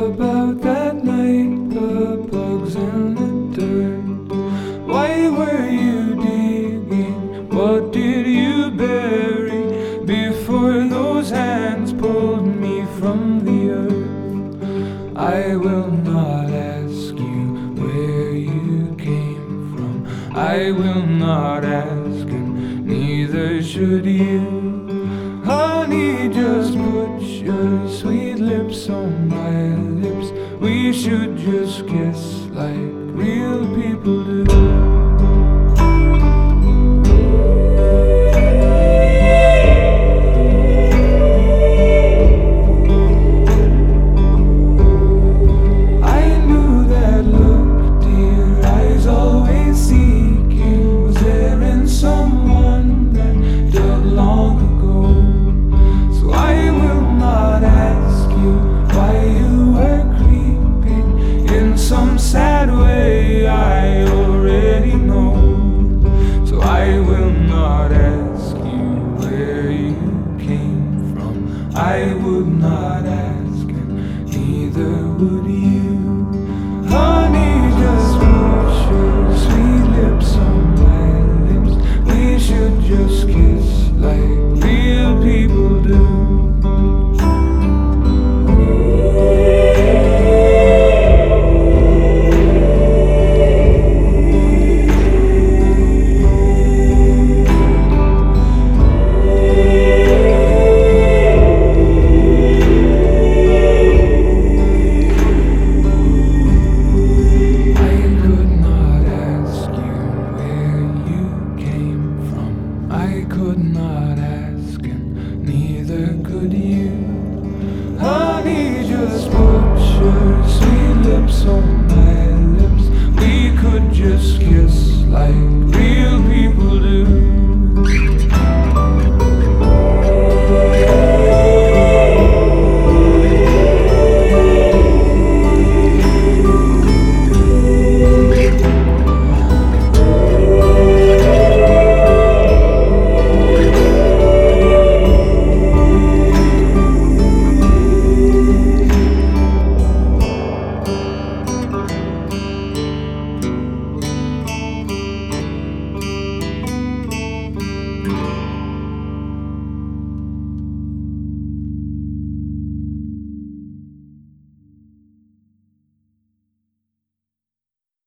about that night, the bugs in the dirt? Why were you digging? What did you bury before those hands pulled me from the earth? I will not ask you where you came from. I will not ask, and neither should you. Honey, just put your sweet lips on my lips. We should just kiss like real people do. Some sad way I already know. So I will not ask you where you came from. I would not ask, and neither would you. Honey, just put your sweet lips on my lips. We should just kiss like real people do. I could not ask, and neither could you. Honey, just put your sweet lips on my lips. We could just kiss like real